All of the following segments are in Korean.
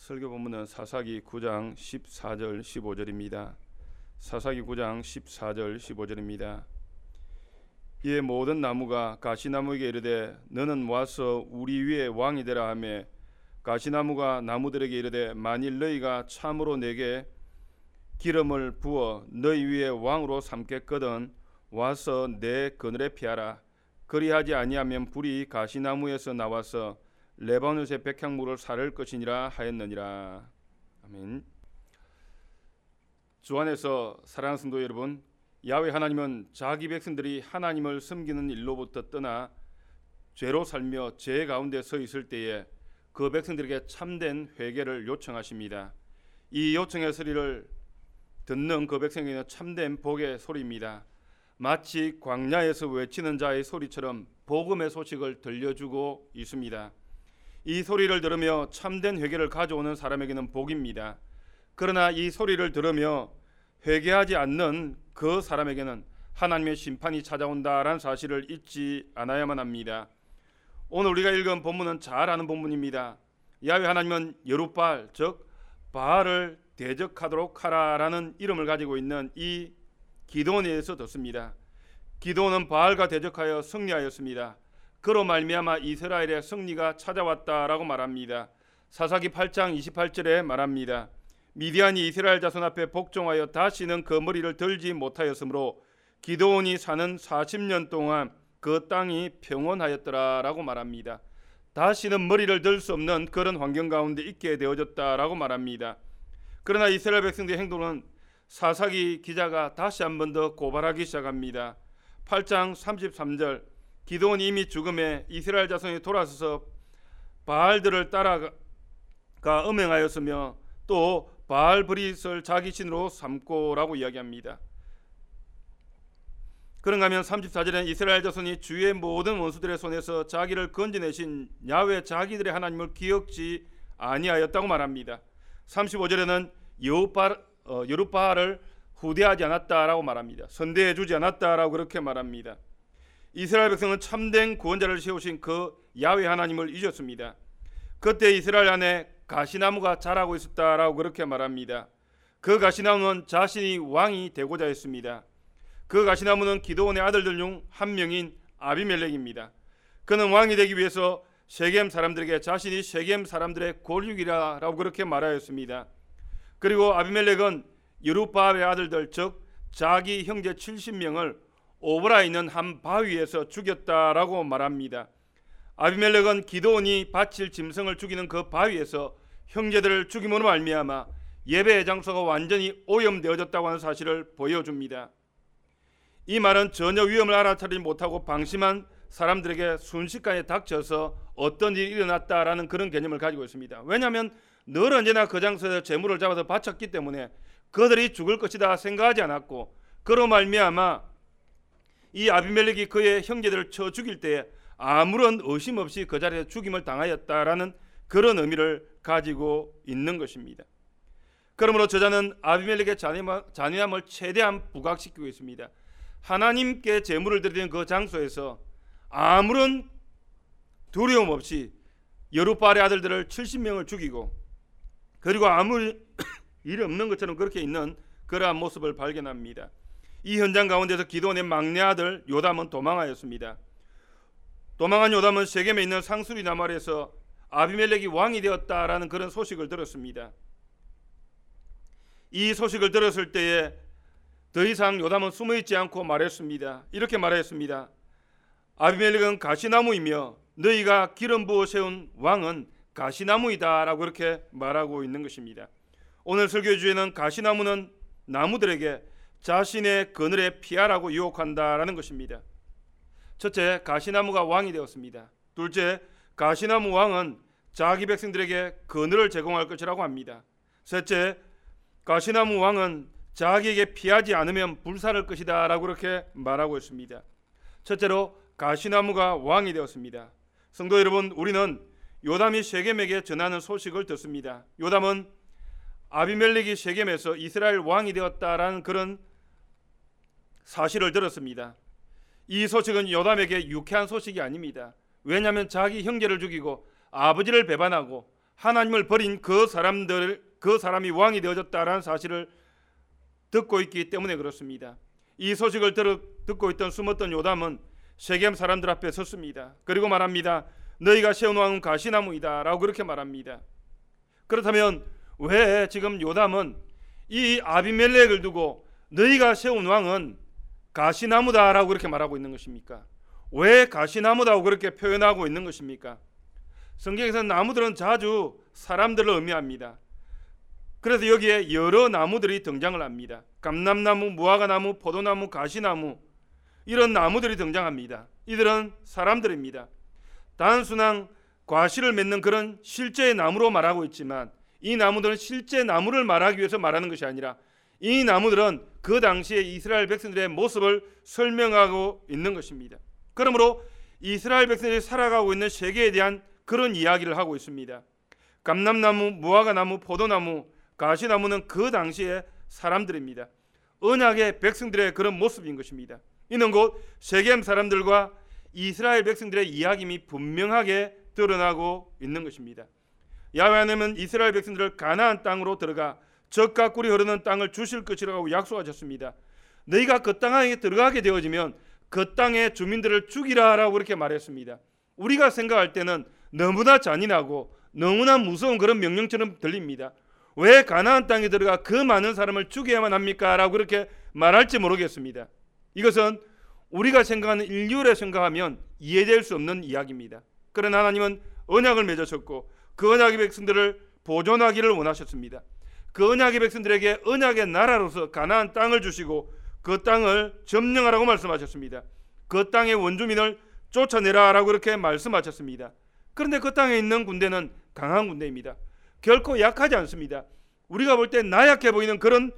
설교 본문은 사사기 9장 14절 15절입니다. 사사기 9장 14절 15절입니다. 이에 모든 나무가 가시나무에게 이르되 너는 와서 우리 위에 왕이 되라 하며 가시나무가 나무들에게 이르되 만일 너희가 참으로 내게 기름을 부어 너희 위에 왕으로 삼겠거든 와서 내 그늘에 피하라. 그리하지 아니하면 불이 가시나무에서 나와서 레바논의 백향목을 사를 것이니라 하였느니라. 아멘. 주 안에서 사랑하는 성도 여러분, 야훼 하나님은 자기 백성들이 하나님을 섬기는 일로부터 떠나 죄로 살며 죄 가운데 서 있을 때에 그 백성들에게 참된 회개를 요청하십니다. 이 요청의 소리를 듣는 그 백성에게는 참된 복의 소리입니다. 마치 광야에서 외치는 자의 소리처럼 복음의 소식을 들려주고 있습니다. 이 소리를 들으며 참된 회개를 가져오는 사람에게는 복입니다. 그러나 이 소리를 들으며 회개하지 않는 그 사람에게는 하나님의 심판이 찾아온다라는 사실을 잊지 않아야만 합니다. 오늘 우리가 읽은 본문은 잘 아는 본문입니다. 야훼 하나님은 여룻바알 즉 바알을 대적하도록 하라라는 이름을 가지고 있는 이 기드온에 대해서 듣습니다. 기드온은 바알과 대적하여 승리하였습니다. 그로 말미암아 이스라엘의 승리가 찾아왔다라고 말합니다. 사사기 8장 28절에 말합니다. 미디안이 이스라엘 자손 앞에 복종하여 다시는 그 머리를 들지 못하였으므로 기드온이 사는 40년 동안 그 땅이 평온하였더라라고 말합니다. 다시는 머리를 들 수 없는 그런 환경 가운데 있게 되어졌다라고 말합니다. 그러나 이스라엘 백성들의 행동은 사사기 기자가 다시 한 번 더 고발하기 시작합니다. 8장 33절 기드온이 이미 죽음에 이스라엘 자손이 돌아서서 바알들을 따라가 음행하였으며 또 바알브릿을 자기 신으로 삼고라고 이야기합니다. 그런가 하면 34절에는 이스라엘 자손이 주의 모든 원수들의 손에서 자기를 건져내신 야훼 자기들의 하나님을 기억지 아니하였다고 말합니다. 35절에는 여룻바알을 후대하지 않았다라고 말합니다. 선대해 주지 않았다라고 그렇게 말합니다. 이스라엘 백성은 참된 구원자를 세우신 그 야훼 하나님을 잊었습니다. 그때 이스라엘 안에 가시나무가 자라고 있었다라고 그렇게 말합니다. 그 가시나무는 자신이 왕이 되고자 했습니다. 그 가시나무는 기드온의 아들들 중 한 명인 아비멜렉입니다. 그는 왕이 되기 위해서 세겜 사람들에게 자신이 세겜 사람들의 골육이라고 그렇게 말하였습니다. 그리고 아비멜렉은 여룻바알의 아들들 즉 자기 형제 70명을 오브라 있는 한 바위에서 죽였다라고 말합니다. 아비멜렉은 기드온이 바칠 짐승을 죽이는 그 바위에서 형제들을 죽임으로 말미암아 예배의 장소가 완전히 오염되어졌다고 하는 사실을 보여줍니다. 이 말은 전혀 위험을 알아차리지 못하고 방심한 사람들에게 순식간에 닥쳐서 어떤 일이 일어났다라는 그런 개념을 가지고 있습니다. 왜냐하면 늘 언제나 그 장소에서 재물을 잡아서 바쳤기 때문에 그들이 죽을 것이다 생각하지 않았고 그로 말미암아 이 아비멜렉이 그의 형제들을 쳐 죽일 때에 아무런 의심 없이 그 자리에 죽임을 당하였다라는 그런 의미를 가지고 있는 것입니다. 그러므로 저자는 아비멜렉의 잔인함을 최대한 부각시키고 있습니다. 하나님께 제물을 드리는 그 장소에서 아무런 두려움 없이 여룻바알의 아들들을 70명을 죽이고 그리고 아무 일이 없는 것처럼 그렇게 있는 그러한 모습을 발견합니다. 이 현장 가운데서 기드온의 막내 아들 요담은 도망하였습니다. 도망한 요담은 세겜에 있는 상수리 나말에서 아비멜렉이 왕이 되었다라는 그런 소식을 들었습니다. 이 소식을 들었을 때에 더 이상 요담은 숨어있지 않고 말했습니다. 이렇게 말했습니다. 아비멜렉은 가시나무이며 너희가 기름 부어 세운 왕은 가시나무이다 라고 그렇게 말하고 있는 것입니다. 오늘 설교의 주제는 가시나무는 나무들에게 자신의 그늘에 피하라고 유혹한다라는 것입니다. 첫째, 가시나무가 왕이 되었습니다. 둘째, 가시나무 왕은 자기 백성들에게 그늘을 제공할 것이라고 합니다. 셋째, 가시나무 왕은 자기에게 피하지 않으면 불살할 것이다 라고 그렇게 말하고 있습니다. 첫째로 가시나무가 왕이 되었습니다. 성도 여러분, 우리는 요담이 세겜에게 전하는 소식을 듣습니다. 요담은 아비멜렉이 세겜에서 이스라엘 왕이 되었다라는 그런 사실을 들었습니다. 이 소식은 요담에게 유쾌한 소식이 아닙니다. 왜냐하면 자기 형제를 죽이고 아버지를 배반하고 하나님을 버린 그 사람이 왕이 되어졌다라는 사실을 듣고 있기 때문에 그렇습니다. 이 소식을 듣고 있던 숨었던 요담은 세겜 사람들 앞에 섰습니다. 그리고 말합니다. 너희가 세운 왕은 가시나무이다 라고 그렇게 말합니다. 그렇다면 왜 지금 요담은 이 아비멜렉을 두고 너희가 세운 왕은 가시나무다 라고 그렇게 말하고 있는 것입니까? 왜 가시나무다고 그렇게 표현하고 있는 것입니까? 성경에서는 나무들은 자주 사람들을 의미합니다. 그래서 여기에 여러 나무들이 등장을 합니다. 감람나무, 무화과나무, 포도나무, 가시나무, 이런 나무들이 등장합니다. 이들은 사람들입니다. 단순한 과실을 맺는 그런 실제의 나무로 말하고 있지만 이 나무들은 실제 나무를 말하기 위해서 말하는 것이 아니라 이 나무들은 그 당시에 이스라엘 백성들의 모습을 설명하고 있는 것입니다. 그러므로 이스라엘 백성들이 살아가고 있는 세계에 대한 그런 이야기를 하고 있습니다. 감람나무, 무화과나무, 포도나무, 가시나무는 그 당시에 사람들입니다. 언약의 백성들의 그런 모습인 것입니다. 이는 곧 세겜 사람들과 이스라엘 백성들의 이야기임이 분명하게 드러나고 있는 것입니다. 야훼 하나님은 이스라엘 백성들을 가나안 땅으로 들어가 젖과 꿀이 흐르는 땅을 주실 것이라고 약속하셨습니다. 너희가 그 땅에 들어가게 되어지면 그 땅의 주민들을 죽이라라고 그렇게 말했습니다. 우리가 생각할 때는 너무나 잔인하고 너무나 무서운 그런 명령처럼 들립니다. 왜 가나안 땅에 들어가 그 많은 사람을 죽여야만 합니까? 라고 그렇게 말할지 모르겠습니다. 이것은 우리가 생각하는 인류를 생각하면 이해될 수 없는 이야기입니다. 그러나 하나님은 언약을 맺으셨고 그 언약의 백성들을 보존하기를 원하셨습니다. 그 언약의 백성들에게 언약의 나라로서 가나안 땅을 주시고 그 땅을 점령하라고 말씀하셨습니다. 그 땅의 원주민을 쫓아내라라고 그렇게 말씀하셨습니다. 그런데 그 땅에 있는 군대는 강한 군대입니다. 결코 약하지 않습니다. 우리가 볼 때 나약해 보이는 그런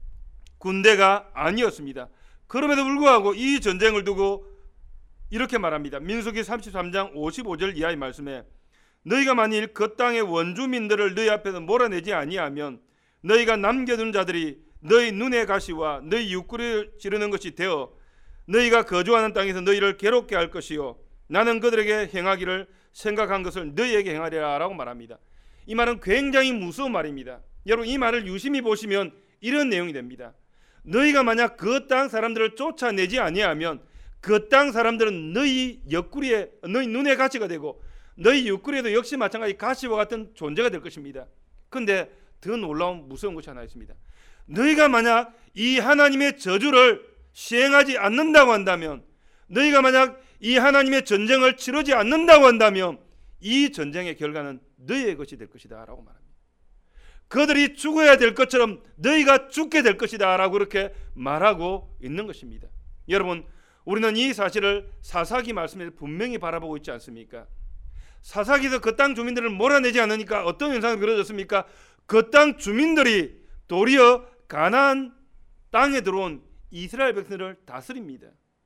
군대가 아니었습니다. 그럼에도 불구하고 이 전쟁을 두고 이렇게 말합니다. 민수기 33장 55절 이하의 말씀에 너희가 만일 그 땅의 원주민들을 너희 앞에서 몰아내지 아니하면 너희가 남겨둔 자들이 너희 눈의 가시와 너희 육구를 찌르는 것이 되어 너희가 거주하는 땅에서 너희를 괴롭게 할 것이요 나는 그들에게 행하기를 생각한 것을 너희에게 행하리라 라고 말합니다. 이 말은 굉장히 무서운 말입니다. 여러분 이 말을 유심히 보시면 이런 내용이 됩니다. 너희가 만약 그 땅 사람들을 쫓아내지 아니하면 그 땅 사람들은 너희 옆구리에 너희 눈의 가시가 되고 너희 옆구리에도 역시 마찬가지 가시와 같은 존재가 될 것입니다. 그런데 더 놀라운 무서운 것이 하나 있습니다. 너희가 만약 이 하나님의 저주를 시행하지 않는다고 한다면 너희가 만약 이 하나님의 전쟁을 치르지 않는다고 한다면 이 전쟁의 결과는 너희의 것이 될 것이다 라고 말합니다. 그들이 죽어야 될 것처럼 너희가 죽게 될 것이다 라고 그렇게 말하고 있는 것입니다. 여러분 우리는 이 사실을 사사기 말씀에서 분명히 바라보고 있지 않습니까? 사사기에서 그 땅 주민들을 몰아내지 않으니까 어떤 현상이 벌어졌습니까? 그 땅 주민들이 도리어 가나안 땅에 들어온 이스라엘 백성들을 다스립니다.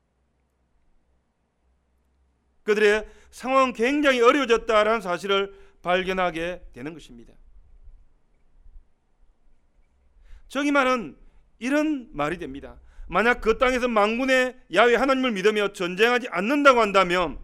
그들의 상황은 굉장히 어려워졌다라는 사실을 발견하게 되는 것입니다. 저기 말은 이런 말이 됩니다. 만약 그 땅에서 만군의 야훼 하나님을 믿으며 전쟁하지 않는다고 한다면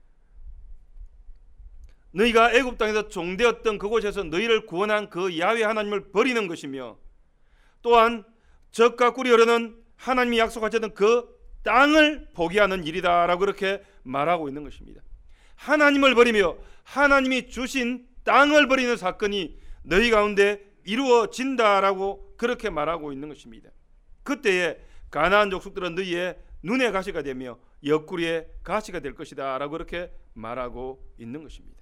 너희가 애굽 땅에서 종되었던 그곳에서 너희를 구원한 그 야훼 하나님을 버리는 것이며 또한 젖과 꿀이 흐르는 하나님이 약속하셨던 그 땅을 포기하는 일이다라고 그렇게 말하고 있는 것입니다. 하나님을 버리며 하나님이 주신 땅을 버리는 사건이 너희 가운데 이루어진다라고 그렇게 말하고 있는 것입니다. 그때에 가나안 족속들은 너희의 눈의 가시가 되며 옆구리의 가시가 될 것이다 라고 그렇게 말하고 있는 것입니다.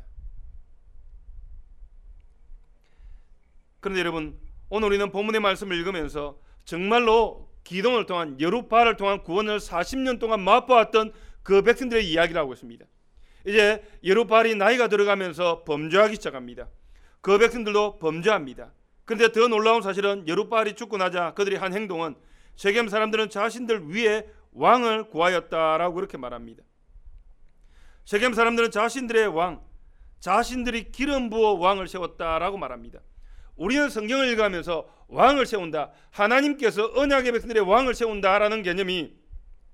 그런데 여러분 오늘 우리는 본문의 말씀을 읽으면서 정말로 기동을 통한 여룻바알을 통한 구원을 40년 동안 맛보았던 그 백성들의 이야기를 하고 있습니다. 이제 여룻바알이 나이가 들어가면서 범죄하기 시작합니다. 그 백성들도 범죄합니다. 그런데 더 놀라운 사실은 여룻바알이 죽고 나자 그들이 한 행동은 세겜 사람들은 자신들 위에 왕을 구하였다라고 그렇게 말합니다. 세겜 사람들은 자신들의 왕, 자신들이 기름 부어 왕을 세웠다라고 말합니다. 우리는 성경을 읽으면서 왕을 세운다, 하나님께서 언약의 백성들의 왕을 세운다라는 개념이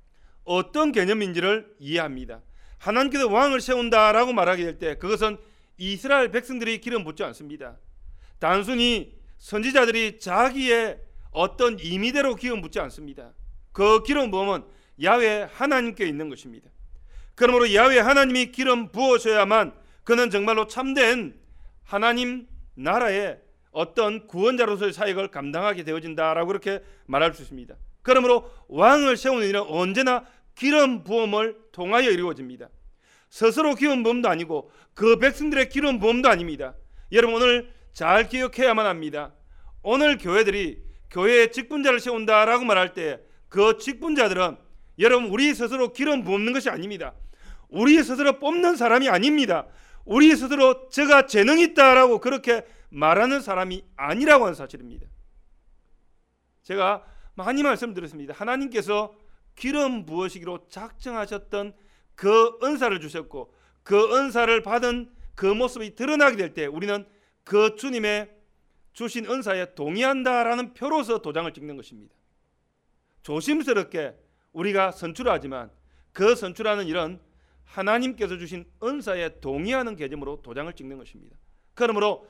어떤 개념인지를 이해합니다. 하나님께서 왕을 세운다라고 말하게 될 때 그것은 이스라엘 백성들이 기름 붓지 않습니다. 단순히 선지자들이 자기의 어떤 임의대로 기름 붓지 않습니다. 그 기름 부음은 야훼 하나님께 있는 것입니다. 그러므로 야훼 하나님이 기름 부으셔야만 그는 정말로 참된 하나님 나라의 어떤 구원자로서의 사역을 감당하게 되어진다라고 그렇게 말할 수 있습니다. 그러므로 왕을 세우는 일은 언제나 기름 부음을 통하여 이루어집니다. 스스로 기름 부음도 아니고 그 백성들의 기름 부음도 아닙니다. 여러분 오늘 잘 기억해야만 합니다. 오늘 교회들이 교회에 직분자를 세운다라고 말할 때 그 직분자들은 여러분 우리 스스로 기름 부는 것이 아닙니다. 우리 스스로 뽑는 사람이 아닙니다. 우리 스스로 제가 재능이 있다라고 그렇게 말하는 사람이 아니라고 하는 사실입니다. 제가 많이 말씀드렸습니다. 하나님께서 기름 부으시기로 작정하셨던 그 은사를 주셨고 그 은사를 받은 그 모습이 드러나게 될 때 우리는 그 주님의 주신 은사에 동의한다라는 표로서 도장을 찍는 것입니다. 조심스럽게 우리가 선출하지만 그 선출하는 일은 하나님께서 주신 은사에 동의하는 개념으로 도장을 찍는 것입니다. 그러므로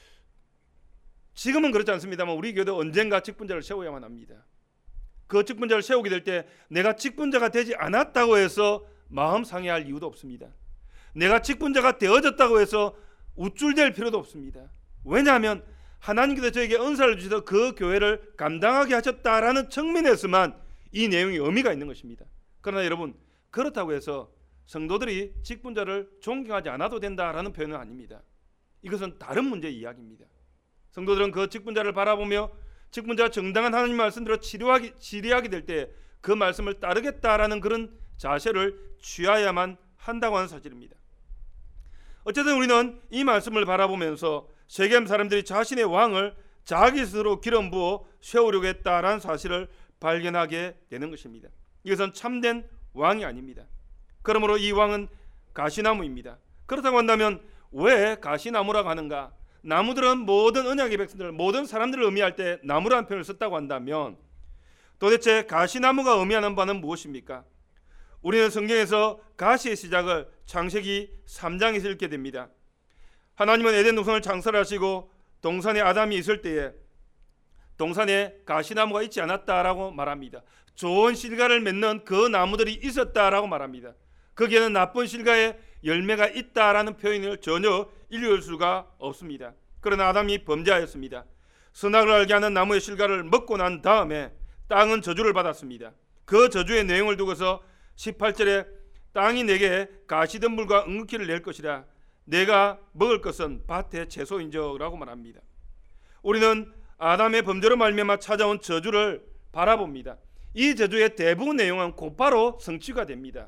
지금은 그렇지 않습니다만 우리 교회도 언젠가 직분자를 세워야만 합니다. 그 직분자를 세우게 될 때 내가 직분자가 되지 않았다고 해서 마음 상해할 이유도 없습니다. 내가 직분자가 되어졌다고 해서 우쭐댈 필요도 없습니다. 왜냐하면 하나님께서 저에게 은사를 주셔서 그 교회를 감당하게 하셨다라는 측면에서만 이 내용이 의미가 있는 것입니다. 그러나 여러분 그렇다고 해서 성도들이 직분자를 존경하지 않아도 된다라는 표현은 아닙니다. 이것은 다른 문제의 이야기입니다. 성도들은 그 직분자를 바라보며 직분자가 정당한 하나님 말씀대로 치리하게 될 때 그 말씀을 따르겠다라는 그런 자세를 취하야만 한다고 하는 사실입니다. 어쨌든 우리는 이 말씀을 바라보면서 세겜 사람들이 자신의 왕을 자기 스스로 기름 부어 세우려고 했다라는 사실을 발견하게 되는 것입니다. 이것은 참된 왕이 아닙니다. 그러므로 이 왕은 가시나무입니다. 그렇다고 한다면 왜 가시나무라고 하는가? 나무들은 모든 언약의 백성들, 모든 사람들을 의미할 때 나무라는 표현을 썼다고 한다면 도대체 가시나무가 의미하는 바는 무엇입니까? 우리는 성경에서 가시의 시작을 창세기 3장에서 읽게 됩니다. 하나님은 에덴 동산을 창설하시고 동산에 아담이 있을 때에 동산에 가시나무가 있지 않았다라고 말합니다. 좋은 실과를 맺는 그 나무들이 있었다라고 말합니다. 거기에는 나쁜 실과의 열매가 있다라는 표현을 전혀 읽을 수가 없습니다. 그러나 아담이 범죄하였습니다. 선악을 알게 하는 나무의 실과를 먹고 난 다음에 땅은 저주를 받았습니다. 그 저주의 내용을 두고서 18절에 땅이 내게 가시덤불과 엉겅퀴를 낼 것이라 내가 먹을 것은 밭의 채소인저라고 말합니다. 우리는 아담의 범죄로 말미암아 찾아온 저주를 바라봅니다. 이 저주의 대부분 내용은 곧바로 성취가 됩니다.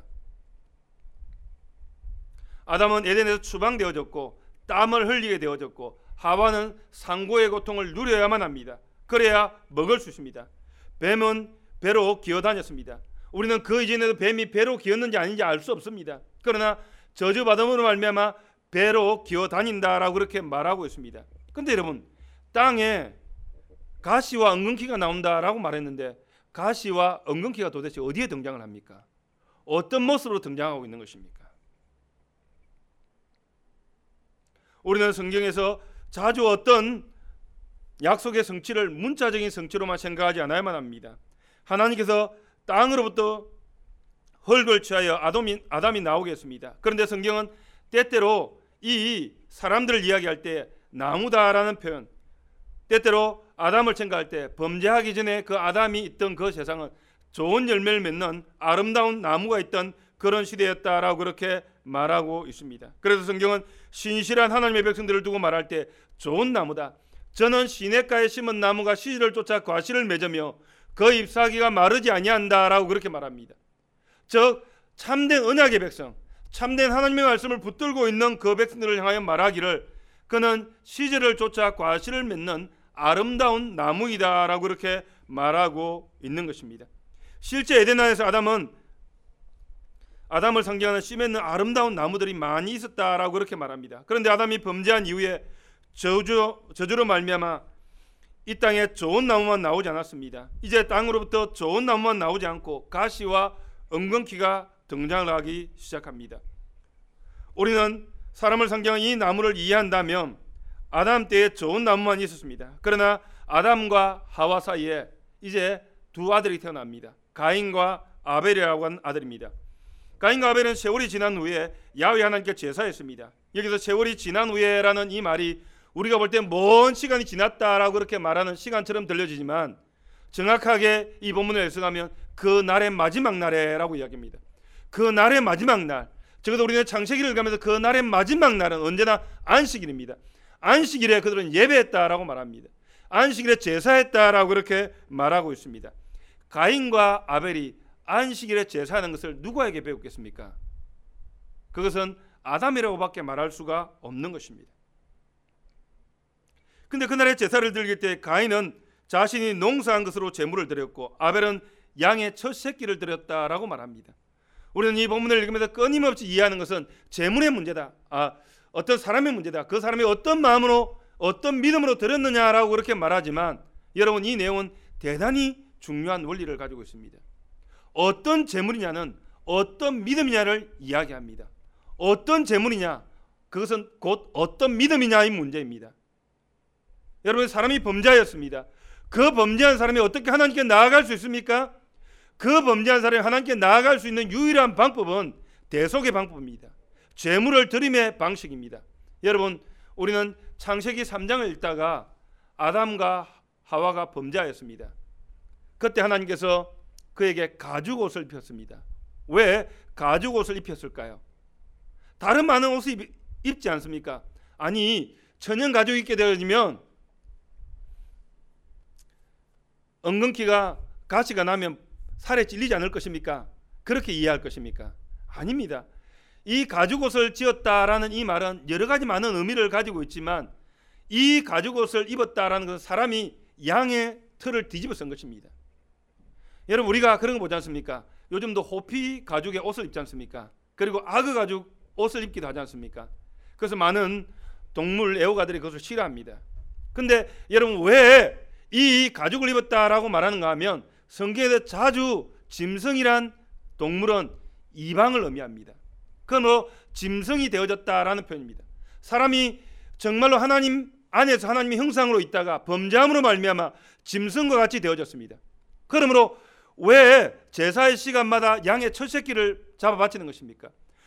아담은 에덴에서 추방되어졌고 땀을 흘리게 되어졌고 하와는 상고의 고통을 누려야만 합니다. 그래야 먹을 수 있습니다. 뱀은 배로 기어다녔습니다. 우리는 그 이전에도 뱀이 배로 기었는지 아닌지 알 수 없습니다. 그러나 저주받음으로 말미암아 배로 기어다닌다라고 그렇게 말하고 있습니다. 그런데 여러분 땅에 가시와 엉겅퀴가 나온다라고 말했는데 가시와 엉겅퀴가 도대체 어디에 등장을 합니까? 어떤 모습으로 등장하고 있는 것입니까? 우리는 성경에서 자주 어떤 약속의 성취를 문자적인 성취로만 생각하지 않아야만 합니다. 하나님께서 땅으로부터 흙을 취하여 아담이 나오게 했습니다. 그런데 성경은 때때로 이 사람들을 이야기할 때 나무다라는 표현, 때때로 아담을 생각할 때 범죄하기 전에 그 아담이 있던 그 세상은 좋은 열매를 맺는 아름다운 나무가 있던 그런 시대였다라고 그렇게 말하고 있습니다. 그래서 성경은 신실한 하나님의 백성들을 두고 말할 때 좋은 나무다. 저는 시냇가에 심은 나무가 시절을 쫓아 과실을 맺으며 그 잎사귀가 마르지 아니한다라고 그렇게 말합니다. 즉 참된 언약의 백성, 참된 하나님의 말씀을 붙들고 있는 그 백성들을 향하여 말하기를 그는 시절을 쫓아 과실을 맺는 아름다운 나무이다라고 그렇게 말하고 있는 것입니다. 실제 에덴 안에서 아담을 상징하는 씨 맺는 아름다운 나무들이 많이 있었다라고 그렇게 말합니다. 그런데 아담이 범죄한 이후에 저주로 말미암아 이 땅에 좋은 나무만 나오지 않았습니다. 이제 땅으로부터 좋은 나무만 나오지 않고 가시와 엉겅퀴가 등장을 하기 시작합니다. 우리는 사람을 상징하는 이 나무를 이해한다면 아담 때에 좋은 나무만 있었습니다. 그러나 아담과 하와 사이에 이제 두 아들이 태어납니다. 가인과 아벨이라고 하는 아들입니다. 가인과 아벨은 세월이 지난 후에 야훼 하나님께 제사했습니다. 여기서 세월이 지난 후에라는 이 말이 우리가 볼 때 먼 시간이 지났다라고 그렇게 말하는 시간처럼 들려지지만 정확하게 이 본문을 해석하면 그 날의 마지막 날에라고 이야기합니다. 그 날의 마지막 날, 적어도 우리는 창세기를 가면서 그 날의 마지막 날은 언제나 안식일입니다. 안식일에 그들은 예배했다라고 말합니다. 안식일에 제사했다라고 그렇게 말하고 있습니다. 가인과 아벨이 안식일에 제사하는 것을 누구에게 배웠겠습니까? 그것은 아담이라고밖에 말할 수가 없는 것입니다. 근데 그날의 제사를 드릴 때 가인은 자신이 농사한 것으로 제물을 드렸고 아벨은 양의 첫 새끼를 드렸다라고 말합니다. 우리는 이 본문을 읽으면서 끊임없이 이해하는 것은 제물의 문제다. 어떤 사람의 문제다. 그 사람이 어떤 마음으로 어떤 믿음으로 드렸느냐라고 그렇게 말하지만 여러분, 이 내용은 대단히 중요한 원리를 가지고 있습니다. 어떤 제물이냐는 어떤 믿음이냐를 이야기합니다. 어떤 제물이냐, 그것은 곧 어떤 믿음이냐의 문제입니다. 여러분, 사람이 범죄하였습니다. 그 범죄한 사람이 어떻게 하나님께 나아갈 수 있습니까? 그 범죄한 사람이 하나님께 나아갈 수 있는 유일한 방법은 대속의 방법입니다. 제물을 드림의 방식입니다. 여러분, 우리는 창세기 3장을 읽다가 아담과 하와가 범죄하였습니다. 그때 하나님께서 그에게 가죽옷을 입혔습니다. 왜 가죽옷을 입혔을까요? 다른 많은 옷을 입지 않습니까? 아니, 천연 가죽 입게 되어지면 엉겅퀴가 가시가 나면 살에 찔리지 않을 것입니까? 그렇게 이해할 것입니까? 아닙니다. 이 가죽옷을 지었다라는 이 말은 여러 가지 많은 의미를 가지고 있지만 이 가죽옷을 입었다라는 것은 사람이 양의 털을 뒤집어 쓴 것입니다. 여러분, 우리가 그런 거 보지 않습니까? 요즘도 호피 가죽의 옷을 입지 않습니까? 그리고 악어 가죽 옷을 입기도 하지 않습니까? 그래서 많은 동물 애호가들이 그것을 싫어합니다. 근데 여러분, 왜 이 가죽을 입었다라고 말하는가 하면 성경에서 자주 짐승이란 동물은 이방을 의미합니다. 그러므로 짐승이 되어졌다라는 표현입니다. 사람이 정말로 하나님 안에서 하나님의 형상으로 있다가 범죄함으로 말미암아 짐승과 같이 되어졌습니다. 그러므로 왜 제사의 시간마다 양의 첫 새끼를 잡아 바치는 것입니까?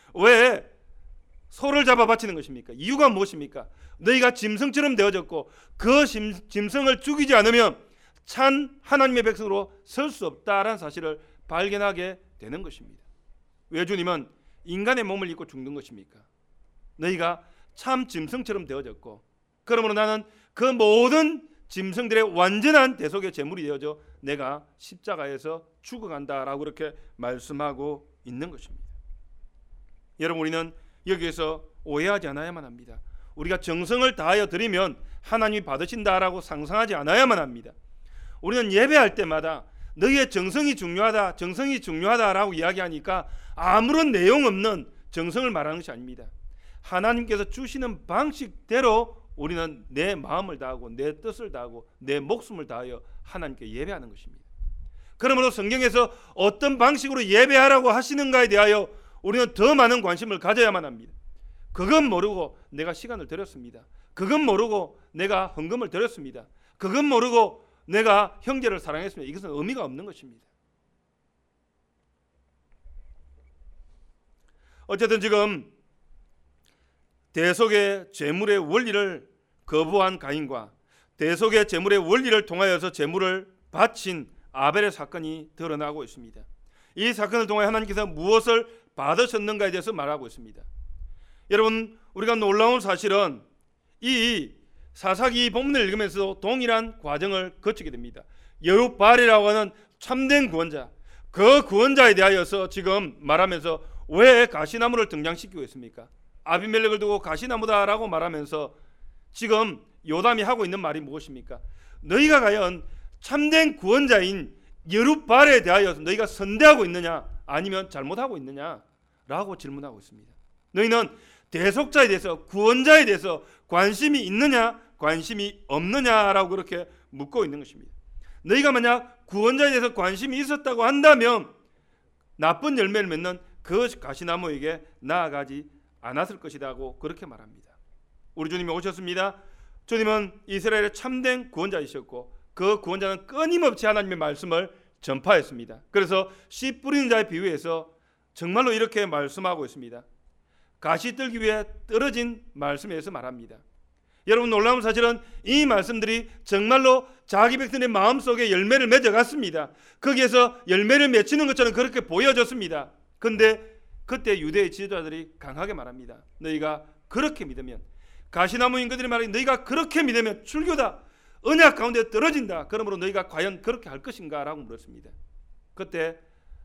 왜 소를 잡아 바치는 것입니까? 이유가 무엇입니까? 너희가 짐승처럼 되어졌고 그 짐승을 죽이지 않으면 참 하나님의 백성으로 설 수 없다라는 사실을 발견하게 되는 것입니다. 왜 주님은 인간의 몸을 입고 죽는 것입니까? 너희가 참 짐승처럼 되어졌고 그러므로 나는 그 모든 짐승들의 완전한 대속의 제물이 되어져 내가 십자가에서 죽어간다라고 그렇게 말씀하고 있는 것입니다. 여러분, 우리는 여기에서 오해하지 않아야만 합니다. 우리가 정성을 다하여 드리면 하나님이 받으신다라고 상상하지 않아야만 합니다. 우리는 예배할 때마다 너희의 정성이 중요하다, 정성이 중요하다라고 이야기하니까 아무런 내용 없는 정성을 말하는 것이 아닙니다. 하나님께서 주시는 방식대로 우리는 내 마음을 다하고 내 뜻을 다하고 내 목숨을 다하여 하나님께 예배하는 것입니다. 그러므로 성경에서 어떤 방식으로 예배하라고 하시는가에 대하여 우리는 더 많은 관심을 가져야만 합니다. 그건 모르고 내가 시간을 들였습니다. 그건 모르고 내가 헌금을 드렸습니다. 그건 모르고 내가 형제를 사랑했습니다. 이것은 의미가 없는 것입니다. 어쨌든 지금 대속의 제물의 원리를 거부한 가인과 대속의 제물의 원리를 통하여서 제물을 바친 아벨의 사건이 드러나고 있습니다. 이 사건을 통해 하나님께서 무엇을 받으셨는가에 대해서 말하고 있습니다. 여러분, 우리가 놀라운 사실은 이 사사기 본문을 읽으면서 동일한 과정을 거치게 됩니다. 여룹바알이라고 하는 참된 구원자, 그 구원자에 대하여서 지금 말하면서 왜 가시나무를 등장시키고 있습니까? 아비멜렉을 두고 가시나무다라고 말하면서 지금 요담이 하고 있는 말이 무엇입니까? 너희가 과연 참된 구원자인 여룹바알에 대하여서 너희가 선대하고 있느냐 아니면 잘못하고 있느냐라고 질문하고 있습니다. 너희는 대속자에 대해서, 구원자에 대해서 관심이 있느냐 관심이 없느냐라고 그렇게 묻고 있는 것입니다. 너희가 만약 구원자에 대해서 관심이 있었다고 한다면 나쁜 열매를 맺는 그 가시나무에게 나아가지 않았을 것이라고 그렇게 말합니다. 우리 주님이 오셨습니다. 주님은 이스라엘의 참된 구원자이셨고 그 구원자는 끊임없이 하나님의 말씀을 전파했습니다. 그래서 씨 뿌리는 자의 비유에서 정말로 이렇게 말씀하고 있습니다. 가시 떨기 위해 떨어진 말씀에서 말합니다. 여러분, 놀라운 사실은 이 말씀들이 정말로 자기 백성의 마음속에 열매를 맺어갔습니다. 거기에서 열매를 맺히는 것처럼 그렇게 보여졌습니다. 그런데 그때 유대의 지도자들이 강하게 말합니다. 너희가 그렇게 믿으면, 가시나무인 그들이 말하기 너희가 그렇게 믿으면 출교다, 언약 가운데 떨어진다. 그러므로 너희가 과연 그렇게 할 것인가? 라고 물었습니다. 그때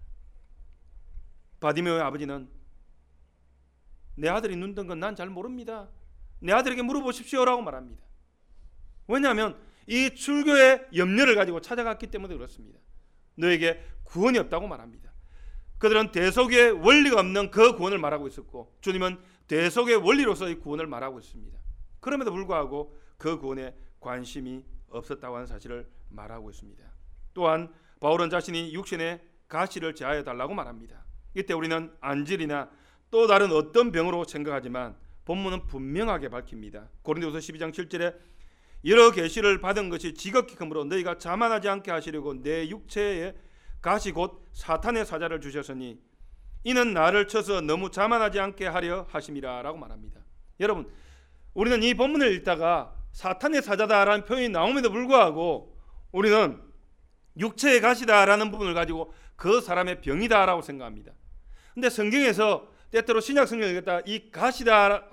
바디메오의 아버지는 내 아들이 눈 뜬 건 난 잘 모릅니다. 내 아들에게 물어보십시오라고 말합니다. 왜냐하면 이 출교의 염려를 가지고 찾아갔기 때문에 그렇습니다. 너에게 구원이 없다고 말합니다. 그들은 대속의 원리가 없는 그 구원을 말하고 있었고 주님은 대속의 원리로서의 구원을 말하고 있습니다. 그럼에도 불구하고 그 구원에 관심이 없었다고 하는 사실을 말하고 있습니다. 또한 바울은 자신이 육신의 가시를 제하여 달라고 말합니다. 이때 우리는 안질이나 또 다른 어떤 병으로 생각하지만 본문은 분명하게 밝힙니다. 고린도후서 12장 7절에 여러 계시를 받은 것이 지극히 크므로 너희가 자만하지 않게 하시려고 내 육체에 가시 곧 사탄의 사자를 주셨으니 이는 나를 쳐서 너무 자만하지 않게 하려 하심이라 라고 말합니다. 여러분, 우리는 이 본문을 읽다가 사탄의 사자다라는 표현이 나옴에도 불구하고 우리는 육체의 가시다라는 부분을 가지고 그 사람의 병이다라고 생각합니다. 근데 성경에서 때때로 신약 성경을 읽다 이 가시다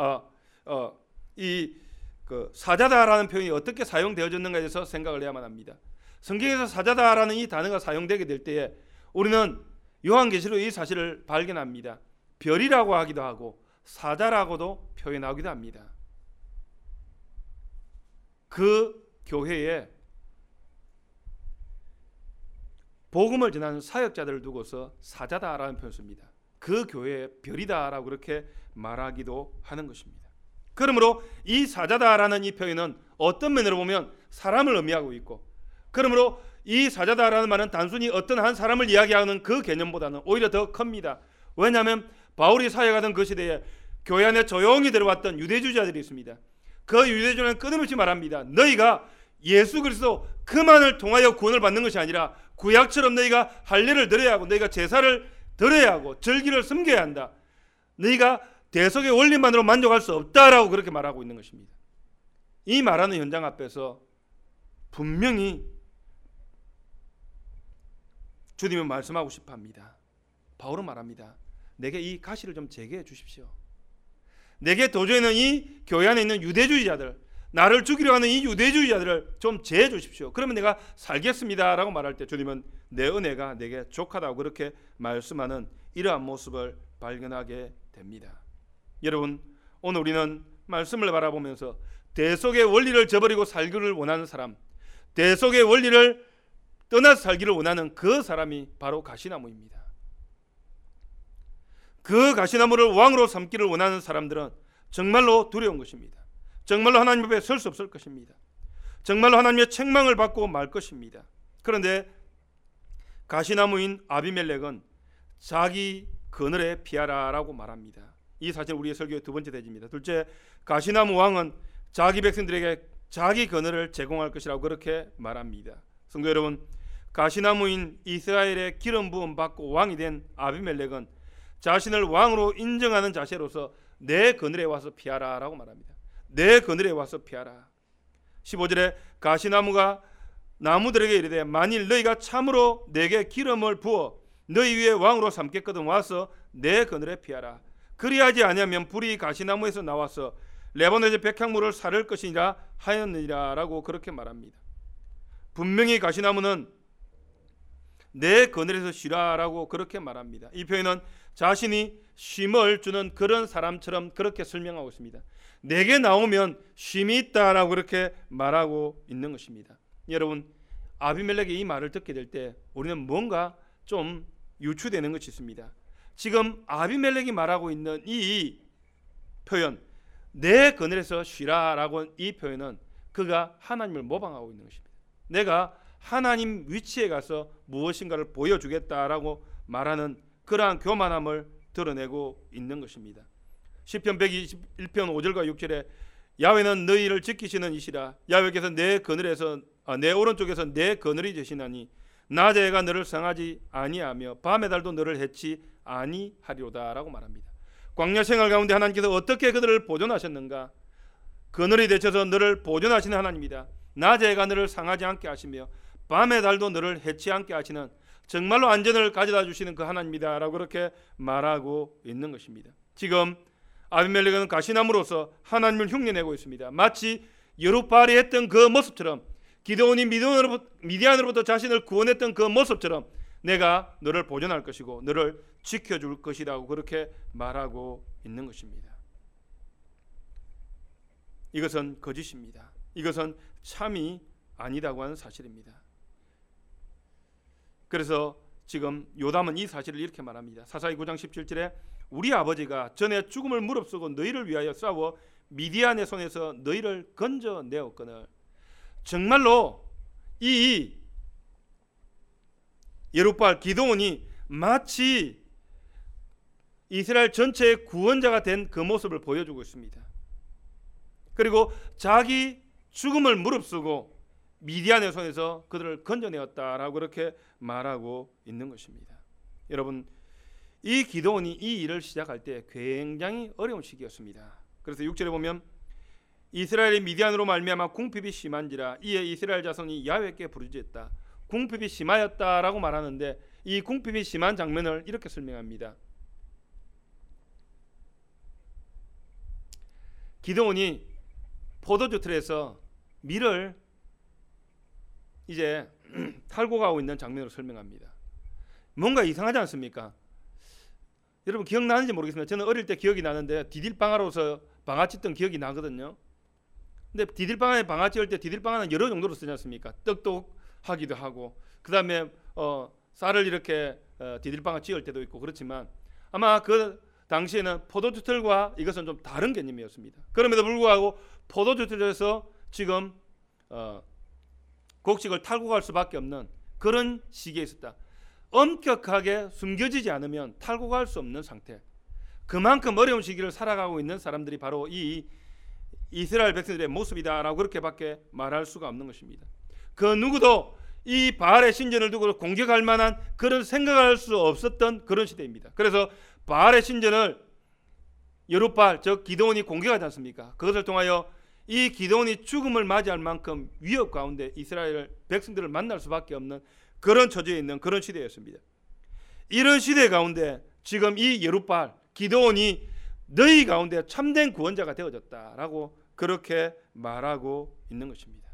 그 사자다라는 표현이 어떻게 사용되어졌는가에 대해서 생각을 해야만 합니다. 성경에서 사자다라는 이 단어가 사용되게 될 때에 우리는 요한계시록 이 사실을 발견합니다. 별이라고 하기도 하고 사자라고도 표현하기도 합니다. 그 교회에 복음을 전하는 사역자들을 두고서 사자다라는 표현을 씁니다. 그 교회의 별이다라고 그렇게 말하기도 하는 것입니다. 그러므로 이 사자다라는 이 표현은 어떤 면으로 보면 사람을 의미하고 있고, 그러므로 이 사자다라는 말은 단순히 어떤 한 사람을 이야기하는 그 개념보다는 오히려 더 큽니다. 왜냐하면 바울이 사역하던 그 시대에 교회 안에 조용히 들어왔던 유대주의자들이 있습니다. 그 유대주의자는 끊임없이 말합니다. 너희가 예수 그리스도 그만을 통하여 구원을 받는 것이 아니라 구약처럼 너희가 할례를 드려야 하고 너희가 제사를 드려야 하고 절기를 섬겨야 한다. 너희가 대속의 원리만으로 만족할 수 없다라고 그렇게 말하고 있는 것입니다. 이 말하는 현장 앞에서 분명히 주님은 말씀하고 싶어 합니다. 바울은 말합니다. 내게 이 가시를 좀 제거해 주십시오. 내게 도저히는 이 교회 안에 있는 유대주의자들, 나를 죽이려 하는 이 유대주의자들을 좀 제해 주십시오. 그러면 내가 살겠습니다 라고 말할 때 주님은 내 은혜가 내게 족하다고 그렇게 말씀하는 이러한 모습을 발견하게 됩니다. 여러분, 오늘 우리는 말씀을 바라보면서 대속의 원리를 저버리고 살기를 원하는 사람, 대속의 원리를 떠나서 살기를 원하는 그 사람이 바로 가시나무입니다. 그 가시나무를 왕으로 삼기를 원하는 사람들은 정말로 두려운 것입니다. 정말로 하나님 앞에 설 수 없을 것입니다. 정말로 하나님의 책망을 받고 말 것입니다. 그런데 가시나무인 아비멜렉은 자기 그늘에 피하라라고 말합니다. 이 사실 우리의 설교의 두 번째 대지입니다. 둘째, 가시나무 왕은 자기 백성들에게 자기 그늘을 제공할 것이라고 그렇게 말합니다. 성도 여러분, 가시나무인 이스라엘의 기름 부음 받고 왕이 된 아비멜렉은 자신을 왕으로 인정하는 자세로서 내 그늘에 와서 피하라라고 말합니다. 내 그늘에 와서 피하라. 15절에 가시나무가 나무들에게 이르되 만일 너희가 참으로 내게 기름을 부어 너희 위에 왕으로 삼겠거든 와서 내 그늘에 피하라. 그리하지 아니하면 불이 가시나무에서 나와서 레바논의 백향물을 사를 것이니라 하였느니라 라고 그렇게 말합니다. 분명히 가시나무는 내 그늘에서 쉬라라고 그렇게 말합니다. 이 표현은 자신이 쉼을 주는 그런 사람처럼 그렇게 설명하고 있습니다. 내게 나오면 쉼이 있다라고 그렇게 말하고 있는 것입니다. 여러분, 아비멜렉이 이 말을 듣게 될 때 우리는 뭔가 좀 유추되는 것이 있습니다. 지금 아비멜렉이 말하고 있는 이 표현, 내 그늘에서 쉬라라고 이 표현은 그가 하나님을 모방하고 있는 것입니다. 내가 하나님 위치에 가서 무엇인가를 보여주겠다라고 말하는 그러한 교만함을 드러내고 있는 것입니다. 시편 121편 5절과 6절에 야훼는 너희를 지키시는 이시라. 야훼께서 내 오른쪽에서 내 그늘이 되시나니 낮에 해가 너를 상하지 아니하며 밤의 달도 너를 해치 아니하리로다라고 말합니다. 광야 생활 가운데 하나님께서 어떻게 그들을 보존하셨는가? 그늘이 되셔서 너를 보존하시는 하나님이다. 낮에 해가 너를 상하지 않게 하시며 밤의 달도 너를 해치 않게 하시는 정말로 안전을 가져다 주시는 그 하나님이다 라고 그렇게 말하고 있는 것입니다. 지금 아비멜렉은 가시나무로서 하나님을 흉내내고 있습니다. 마치 여룻바알이 했던 그 모습처럼, 기드온이 미디안으로부터 자신을 구원했던 그 모습처럼 내가 너를 보존할 것이고 너를 지켜줄 것이라고 그렇게 말하고 있는 것입니다. 이것은 거짓입니다. 이것은 참이 아니다고 하는 사실입니다. 그래서 지금 요담은 이 사실을 이렇게 말합니다. 사사기 9장 17절에 우리 아버지가 전에 죽음을 무릅쓰고 너희를 위하여 싸워 미디안의 손에서 너희를 건져내었거늘. 정말로 이 여룻바알 기드온이 마치 이스라엘 전체의 구원자가 된 그 모습을 보여주고 있습니다. 그리고 자기 죽음을 무릅쓰고 미디안의 손에서 그들을 건져내었다라고 그렇게 말하고 있는 것입니다. 여러분, 이 기드온이 이 일을 시작할 때 굉장히 어려운 시기였습니다. 그래서 6절에 보면 이스라엘이 미디안으로 말미암아 궁핍이 심한지라 이에 이스라엘 자손이 야훼께 부르짖었다. 궁핍이 심하였다라고 말하는데 이 궁핍이 심한 장면을 이렇게 설명합니다. 기드온이 포도주 틀에서 밀을 이제 탈고 가고 있는 장면으로 설명합니다. 뭔가 이상하지 않습니까? 여러분 기억나는지 모르겠습니다. 저는 어릴 때 기억이 나는데 디딜방아로서 방아 찢던 기억이 나거든요. 근데 디딜방아에 방아 찧을 때 디딜방아는 여러 정도로 쓰지 않습니까? 떡떡하기도 하고 그 다음에 쌀을 이렇게 디딜방아 찧을 때도 있고 그렇지만 아마 그 당시에는 포도주 틀과 이것은 좀 다른 개념이었습니다. 그럼에도 불구하고 포도주 틀에서 지금 곡식을 탈고 갈 수밖에 없는 그런 시기에 있었다. 엄격하게 숨겨지지 않으면 탈고 갈 수 없는 상태. 그만큼 어려운 시기를 살아가고 있는 사람들이 바로 이 이스라엘 백성들의 모습이다라고 그렇게밖에 말할 수가 없는 것입니다. 그 누구도 이 바알의 신전을 두고 공격할 만한 그런 생각할 수 없었던 그런 시대입니다. 그래서 바알의 신전을 여룻바알 즉 기드온이 공격하지 않습니까? 그것을 통하여 이 기드온이 죽음을 맞이할 만큼 위협 가운데 이스라엘 백성들을 만날 수밖에 없는 그런 처지에 있는 그런 시대였습니다. 이런 시대 가운데 지금 이 여룻바알 기드온이 너희 가운데 참된 구원자가 되어졌다라고 그렇게 말하고 있는 것입니다.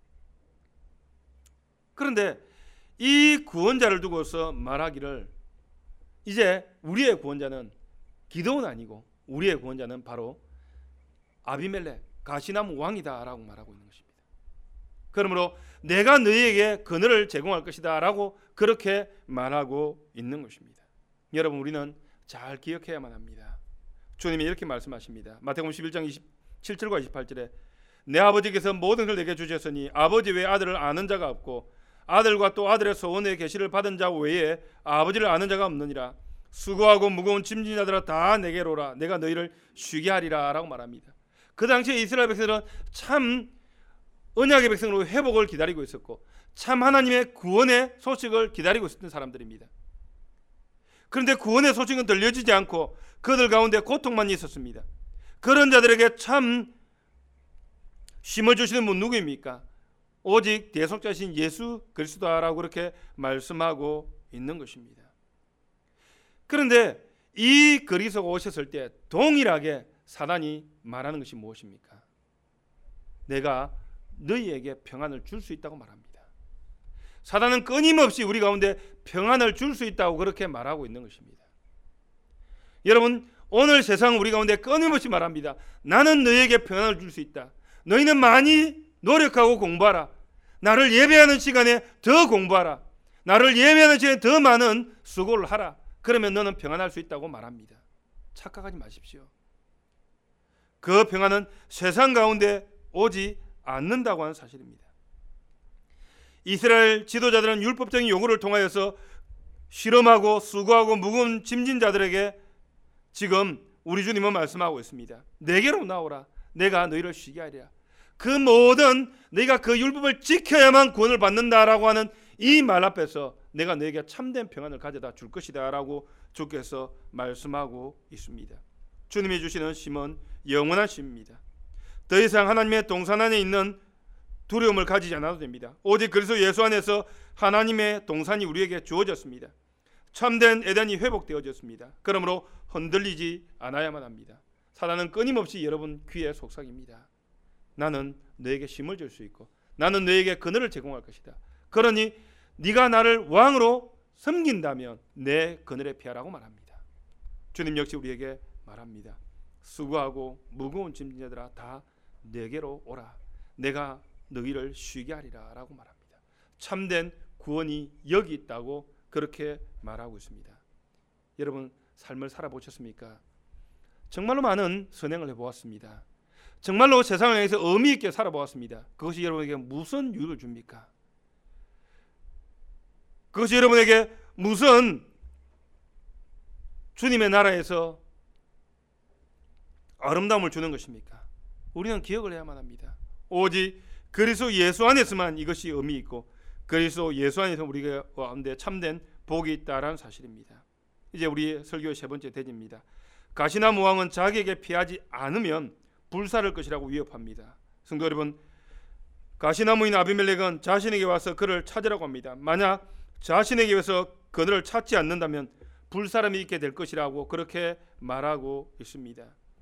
그런데 이 구원자를 두고서 말하기를 이제 우리의 구원자는 기드온 아니고 우리의 구원자는 바로 아비멜렉 가시나무 왕이다라고 말하고 있는 것입니다. 그러므로 내가 너희에게 그늘을 제공할 것이다 라고 그렇게 말하고 있는 것입니다. 여러분 우리는 잘 기억해야만 합니다. 주님이 이렇게 말씀하십니다. 마태복음 11장 27절과 28절에 내 아버지께서 모든 것을 내게 주셨으니 아버지 외에 아들을 아는 자가 없고 아들과 또 아들의 소원의 계시를 받은 자 외에 아버지를 아는 자가 없느니라. 수고하고 무거운 짐진 자들아 다 내게로 오라. 내가 너희를 쉬게 하리라 라고 말합니다. 그 당시에 이스라엘 백성들은 참 언약의 백성으로 회복을 기다리고 있었고 참 하나님의 구원의 소식을 기다리고 있었던 사람들입니다. 그런데 구원의 소식은 들려지지 않고 그들 가운데 고통만 있었습니다. 그런 자들에게 참 쉼을 주시는 분 누구입니까? 오직 대속자신 예수 그리스도라고 그렇게 말씀하고 있는 것입니다. 그런데 이 그리스도가 오셨을 때 동일하게 사단이 말하는 것이 무엇입니까? 내가 너희에게 평안을 줄 수 있다고 말합니다. 사단은 끊임없이 우리 가운데 평안을 줄 수 있다고 그렇게 말하고 있는 것입니다. 여러분 오늘 세상 우리 가운데 끊임없이 말합니다. 나는 너희에게 평안을 줄 수 있다. 너희는 많이 노력하고 공부하라. 나를 예배하는 시간에 더 공부하라. 나를 예배하는 시간에 더 많은 수고를 하라. 그러면 너는 평안할 수 있다고 말합니다. 착각하지 마십시오. 그 평안은 세상 가운데 오지 않는다고 하는 사실입니다. 이스라엘 지도자들은 율법적인 요구를 통하여서 실험하고 수고하고 무거운 짐진 자들에게 지금 우리 주님은 말씀하고 있습니다. 내게로 나오라. 내가 너희를 쉬게 하리라. 그 모든 너희가 그 율법을 지켜야만 구원을 받는다라고 하는 이 말 앞에서 내가 너에게 참된 평안을 가져다 줄 것이다 라고 주께서 말씀하고 있습니다. 주님이 주시는 쉼은 영원한 쉼입니다. 더 이상 하나님의 동산 안에 있는 두려움을 가지지 않아도 됩니다. 오직 그리스도 예수 안에서 하나님의 동산이 우리에게 주어졌습니다. 참된 에덴이 회복되어졌습니다. 그러므로 흔들리지 않아야만 합니다. 사단은 끊임없이 여러분 귀에 속삭입니다. 나는 너에게 쉼을 줄 수 있고 나는 너에게 그늘을 제공할 것이다. 그러니 네가 나를 왕으로 섬긴다면 내 그늘에 피하라고 말합니다. 주님 역시 우리에게 말합니다. 수고하고 무거운 짐진 자들아 다 내게로 오라. 내가 너희를 쉬게 하리라 라고 말합니다. 참된 구원이 여기 있다고 그렇게 말하고 있습니다. 여러분 삶을 살아보셨습니까? 정말로 많은 선행을 해보았습니다. 정말로 세상을 향해서 의미 있게 살아보았습니다. 그것이 여러분에게 무슨 유익을 줍니까? 그것이 여러분에게 무슨 주님의 나라에서 아름다움을 주는 것입니까? 우리는 기억을 해야만 합니다. 오직 그리스도 예수 안에서만 이것이 의미 있고 그리스도 예수 안에서 우리가 가운데 참된 복이 있다라는 사실입니다. 이제 우리 설교의 세 번째 대지입니다. 가시나무 왕은 자기에게 피하지 않으면 불살을 것이라고 위협합니다. 성도 여러분, 가시나무인 아비멜렉은 자신에게 와서 그를 찾으라고 합니다. 만약 자신에게 와서 그들을 찾지 않는다면 불사름이 있게 될 것이라고 그렇게 말하고 있습니다.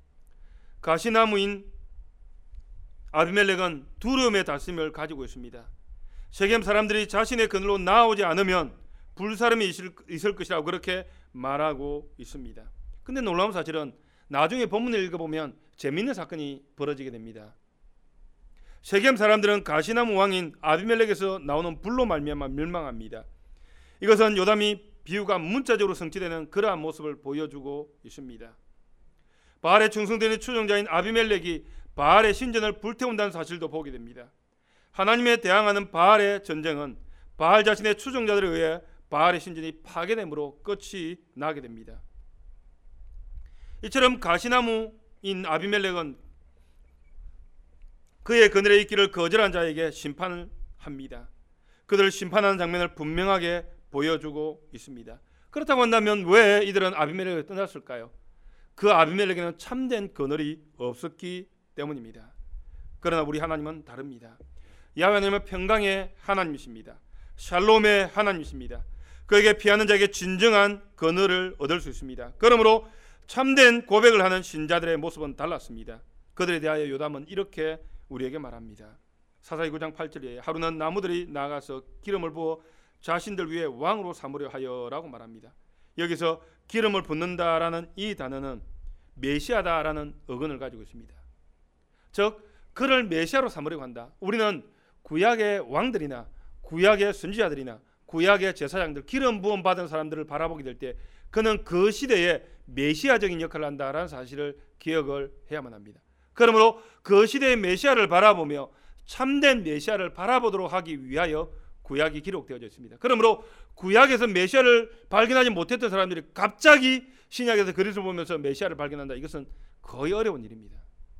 가시나무인 아비멜렉은 두려움의 다스림을 가지고 있습니다. 세겜 사람들이 자신의 그늘로 나오지 않으면 불사름이 있을 것이라고 그렇게 말하고 있습니다. 근데 놀라운 사실은 나중에 본문을 읽어보면 재미있는 사건이 벌어지게 됩니다. 세겜 사람들은 가시나무 왕인 아비멜렉에서 나오는 불로 말미암아 멸망합니다. 이것은 요담이 비유가 문자적으로 성취되는 그러한 모습을 보여주고 있습니다. 바알에 충성되는 추종자인 아비멜렉이 바알의 신전을 불태운다는 사실도 보게 됩니다. 하나님에 대항하는 바알의 전쟁은 바알 자신의 추종자들에 의해 바알의 신전이 파괴됨으로 끝이 나게 됩니다. 이처럼 가시나무인 아비멜렉은 그의 그늘에 있기를 거절한 자에게 심판을 합니다. 그들을 심판하는 장면을 분명하게 보여주고 있습니다. 그렇다고 한다면 왜 이들은 아비멜렉을 떠났을까요? 그 아비멜렉에는 참된 그늘이 없었기 때문입니다. 그러나 우리 하나님은 다릅니다. 야훼 하나님은 평강의 하나님이십니다. 샬롬의 하나님이십니다. 그에게 피하는 자에게 진정한 그늘을 얻을 수 있습니다. 그러므로 참된 고백을 하는 신자들의 모습은 달랐습니다. 그들에 대하여 요담은 이렇게 우리에게 말합니다. 사사기 9장 8절에 하루는 나무들이 나가서 기름을 부어 자신들 위에 왕으로 삼으려 하여라고 말합니다. 여기서 기름을 붓는다라는 이 단어는 메시아다라는 어근을 가지고 있습니다. 즉 그를 메시아로 삼으려고 한다. 우리는 구약의 왕들이나 구약의 선지자들이나 구약의 제사장들, 기름 부음 받은 사람들을 바라보게 될 때 그는 그 시대에 메시아적인 역할을 한다라는 사실을 기억을 해야만 합니다. 그러므로 그 시대의 메시아를 바라보며 참된 메시아를 바라보도록 하기 위하여 구약이 기록되어져 있습니다. 그러므로 구약에서 메시아를 발견하지 못했던 사람들이 갑자기 신약에서 그리스도를 보면서 메시아를 발견한다. 이것은 거의 어려운 일입니다.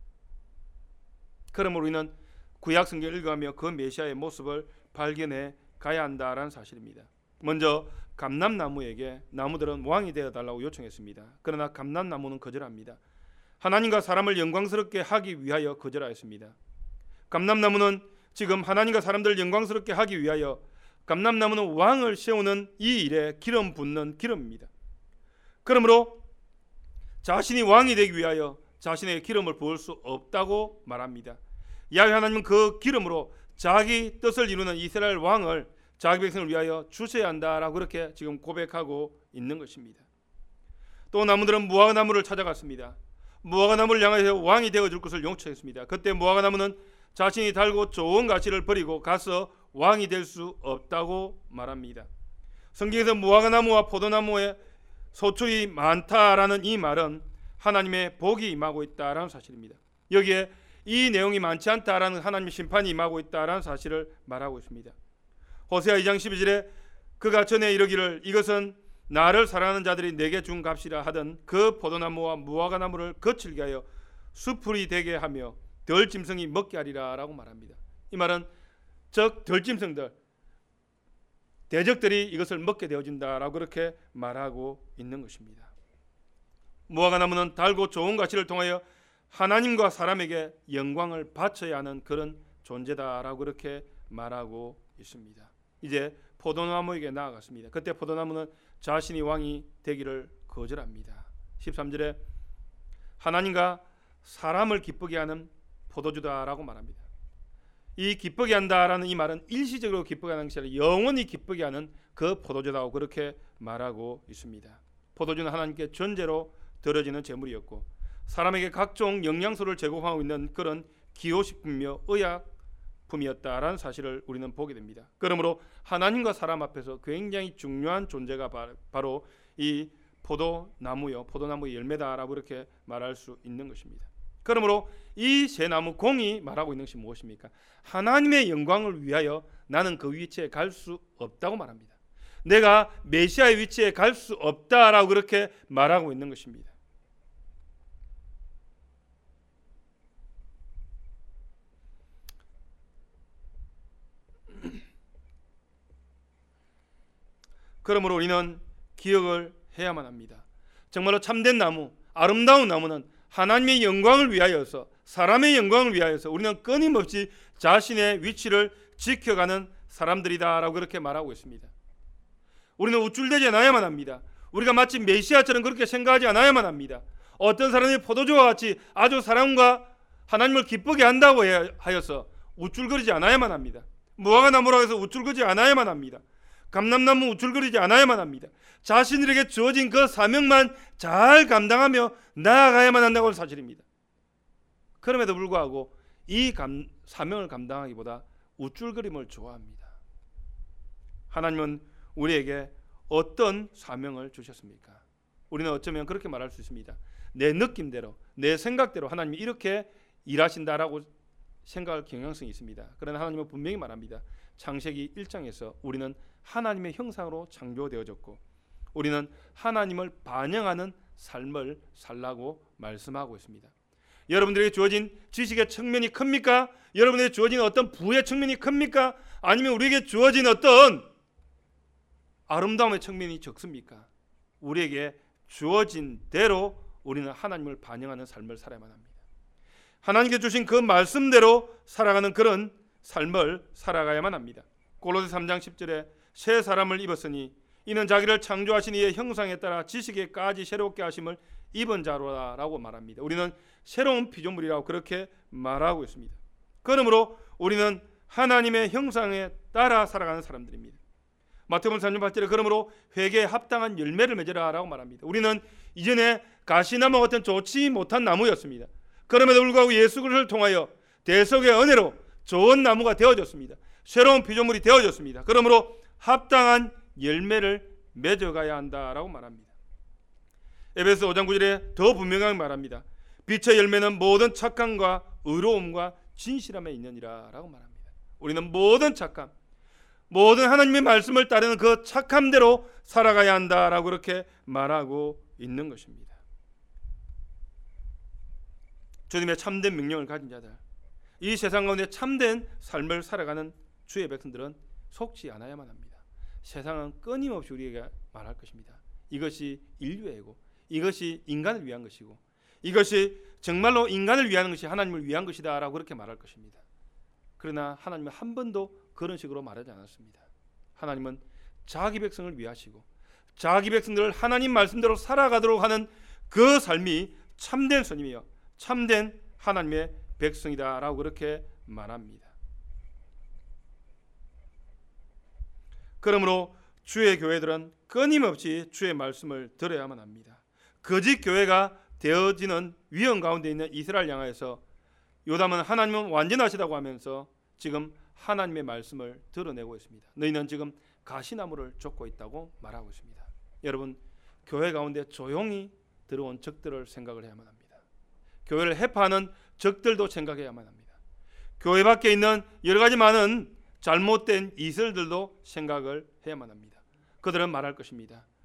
그러므로 우리는 구약 성경을 읽어가며 그 메시아의 모습을 발견해 가야 한다라는 사실입니다. 먼저 감람나무에게 나무들은 왕이 되어달라고 요청했습니다. 그러나 감람나무는 거절합니다. 하나님과 사람을 영광스럽게 하기 위하여 거절하였습니다. 감람나무는 지금 하나님과 사람들을 영광스럽게 하기 위하여 감람나무는 왕을 세우는 이 일에 기름 붓는 기름입니다. 그러므로 자신이 왕이 되기 위하여 자신에게 기름을 부을 수 없다고 말합니다. 야훼 하나님은 그 기름으로 자기 뜻을 이루는 이스라엘 왕을 자기 백성을 위하여 주셔야 한다라고 그렇게 지금 고백하고 있는 것입니다. 또 나무들은 무화과나무를 찾아갔습니다. 무화과나무를 향하여 왕이 되어줄 것을 요청했습니다. 그때 무화과나무는 자신이 달고 좋은 가치를 버리고 가서 왕이 될 수 없다고 말합니다. 성경에서 무화과나무와 포도나무의 소출이 많다라는 이 말은 하나님의 복이 임하고 있다라는 사실입니다. 여기에 이 내용이 많지 않다라는 하나님의 심판이 임하고 있다라는 사실을 말하고 있습니다. 호세아 2장 12절에 그가 전에 이르기를 이것은 나를 사랑하는 자들이 내게 준 값이라 하던 그 포도나무와 무화과나무를 거칠게 하여 수풀이 되게 하며 들짐승이 먹게 하리라 라고 말합니다. 이 말은 즉 들짐승들, 대적들이 이것을 먹게 되어진다라고 그렇게 말하고 있는 것입니다. 무화과나무는 달고 좋은 가치를 통하여 하나님과 사람에게 영광을 바쳐야 하는 그런 존재다라고 그렇게 말하고 있습니다. 이제 포도나무에게 나아갔습니다. 그때 포도나무는 자신이 왕이 되기를 거절합니다. 13절에 하나님과 사람을 기쁘게 하는 포도주다라고 말합니다. 이 기쁘게 한다라는 이 말은 일시적으로 기쁘게 하는 것이 아니라 영원히 기쁘게 하는 그 포도주다고 그렇게 말하고 있습니다. 포도주는 하나님께 전제로 드려지는 제물이었고 사람에게 각종 영양소를 제공하고 있는 그런 기호식품이며 의약품이었다라는 사실을 우리는 보게 됩니다. 그러므로 하나님과 사람 앞에서 굉장히 중요한 존재가 바로 이 포도나무요, 포도나무의 열매다라고 이렇게 말할 수 있는 것입니다. 그러므로 이 세 나무 공이 말하고 있는 것이 무엇입니까? 하나님의 영광을 위하여 나는 그 위치에 갈 수 없다고 말합니다. 내가 메시아의 위치에 갈 수 없다라고 그렇게 말하고 있는 것입니다. 그러므로 우리는 기억을 해야만 합니다. 정말로 참된 나무, 아름다운 나무는 하나님의 영광을 위하여서, 사람의 영광을 위하여서 우리는 끊임없이 자신의 위치를 지켜가는 사람들이다라고 그렇게 말하고 있습니다. 우리는 우쭐대지 않아야만 합니다. 우리가 마치 메시아처럼 그렇게 생각하지 않아야만 합니다. 어떤 사람이 포도주와 같이 아주 사랑과 하나님을 기쁘게 한다고 하여서 우쭐거리지 않아야만 합니다. 무화과나무라고 해서 우쭐거리지 않아야만 합니다. 감람나무 우쭐거리지 않아야만 합니다. 자신들에게 주어진 그 사명만 잘 감당하며 나아가야만 한다고 하는 사실입니다. 그럼에도 불구하고 이 사명을 감당하기보다 우쭐거림을 좋아합니다. 하나님은 우리에게 어떤 사명을 주셨습니까? 우리는 어쩌면 그렇게 말할 수 있습니다. 내 느낌대로, 내 생각대로 하나님이 이렇게 일하신다라고 생각할 경향성이 있습니다. 그러나 하나님은 분명히 말합니다. 창세기 1장에서 우리는 하나님의 형상으로 창조되어졌고 우리는 하나님을 반영하는 삶을 살라고 말씀하고 있습니다. 여러분들에게 주어진 지식의 측면이 큽니까? 여러분에게 주어진 어떤 부의 측면이 큽니까? 아니면 우리에게 주어진 어떤 아름다움의 측면이 적습니까? 우리에게 주어진 대로 우리는 하나님을 반영하는 삶을 살아야만 합니다. 하나님께 주신 그 말씀대로 살아가는 그런 삶을 살아가야만 합니다. 골로새 3장 10절에 새 사람을 입었으니 이는 자기를 창조하신 이의 형상에 따라 지식에까지 새롭게 하심을 입은 자로라라고 말합니다. 우리는 새로운 피조물이라고 그렇게 말하고 있습니다. 그러므로 우리는 하나님의 형상에 따라 살아가는 사람들입니다. 마태복음 3장 8절에 그러므로 회개에 합당한 열매를 맺으라라고 말합니다. 우리는 이전에 가시나무 같은 좋지 못한 나무였습니다. 그럼에도 불구하고 예수 그리스도를 통하여 대속의 은혜로 좋은 나무가 되어졌습니다. 새로운 피조물이 되어졌습니다. 그러므로 합당한 열매를 맺어가야 한다라고 말합니다. 에베소 5장 9절에 더 분명하게 말합니다. 빛의 열매는 모든 착함과 의로움과 진실함에 있느니라 라고 말합니다. 우리는 모든 착함, 모든 하나님의 말씀을 따르는 그 착함대로 살아가야 한다라고 그렇게 말하고 있는 것입니다. 주님의 참된 명령을 가진 자들, 이 세상 가운데 참된 삶을 살아가는 주의 백성들은 속지 않아야만 합니다. 세상은 끊임없이 우리에게 말할 것입니다. 이것이 인류애고 이것이 인간을 위한 것이고 이것이 정말로 인간을 위한 것이 하나님을 위한 것이다 라고 그렇게 말할 것입니다. 그러나 하나님은 한 번도 그런 식으로 말하지 않았습니다. 하나님은 자기 백성을 위하시고 자기 백성들을 하나님 말씀대로 살아가도록 하는 그 삶이 참된 선임이요 참된 하나님의 백성이다 라고 그렇게 말합니다. 그러므로 주의 교회들은 끊임없이 주의 말씀을 들어야만 합니다. 거짓 교회가 되어지는 위험 가운데 있는 이스라엘 향하여서 요담은 하나님은 완전하시다고 하면서 지금 하나님의 말씀을 드러내고 있습니다. 너희는 지금 가시나무를 쫓고 있다고 말하고 있습니다. 여러분, 교회 가운데 조용히 들어온 적들을 생각을 해야만 합니다. 교회를 해파하는 적들도 생각해야만 합니다. 교회 밖에 있는 여러 가지 많은 잘못된 이설들도 생각을 해야만 합니다. 그들은 말할 것입니다.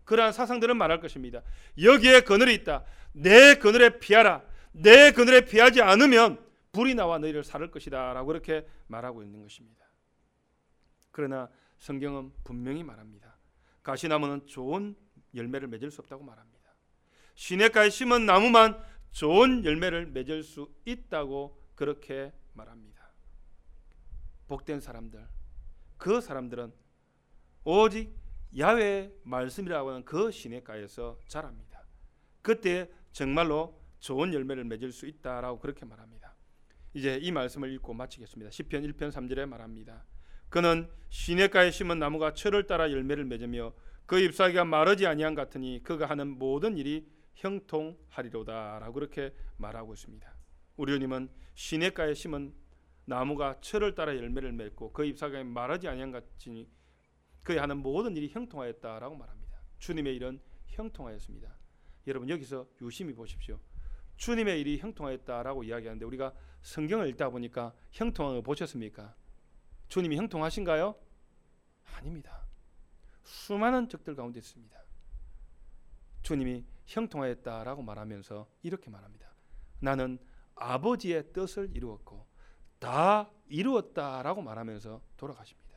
그러한 사상들은 말할 것입니다. 여기에 그늘이 있다. 내 그늘에 피하라. 내 그늘에 피하지 않으면 불이 나와 너희를 살을 것이다 라고 그렇게 말하고 있는 것입니다. 그러나 성경은 분명히 말합니다. 가시나무는 좋은 열매를 맺을 수 없다고 말합니다. 시냇가에 심은 나무만 좋은 열매를 맺을 수 있다고 그렇게 말합니다. 복된 사람들, 그 사람들은 오직 야훼의 말씀이라고 하는 그 시냇가에서 자랍니다. 그때 정말로 좋은 열매를 맺을 수 있다라고 그렇게 말합니다. 이제 이 말씀을 읽고 마치겠습니다. 시편 1편 3절에 말합니다. 그는 시냇가에 심은 나무가 철을 따라 열매를 맺으며 그 잎사귀가 마르지 아니한 같으니 그가 하는 모든 일이 형통하리로다 라고 그렇게 말하고 있습니다. 우리 주님은 시냇가에 심은 나무가 철을 따라 열매를 맺고 그 잎사귀가 마르지 아니한 같으니 그의 하는 모든 일이 형통하였다라고 말합니다. 주님의 일은 형통하였습니다. 여러분 여기서 유심히 보십시오. 주님의 일이 형통하였다라고 이야기하는데 우리가 성경을 읽다 보니까 형통한 거 보셨습니까? 주님이 형통하신가요? 아닙니다. 수많은 적들 가운데 있습니다. 주님이 형통하였다라고 말하면서 이렇게 말합니다. 나는 아버지의 뜻을 이루었고 다 이루었다라고 말하면서 돌아가십니다.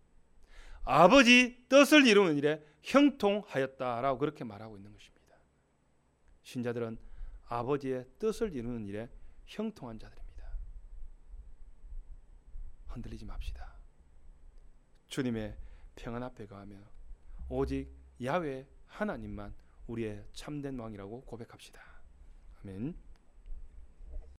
아버지 뜻을 이루는 일에 형통하였다라고 그렇게 말하고 있는 것입니다. 신자들은 아버지의 뜻을 이루는 일에 형통한 자들입니다. 흔들리지 맙시다. 주님의 평안 앞에 거하며 오직 야훼 하나님만 우리의 참된 왕이라고 고백합시다. 아멘.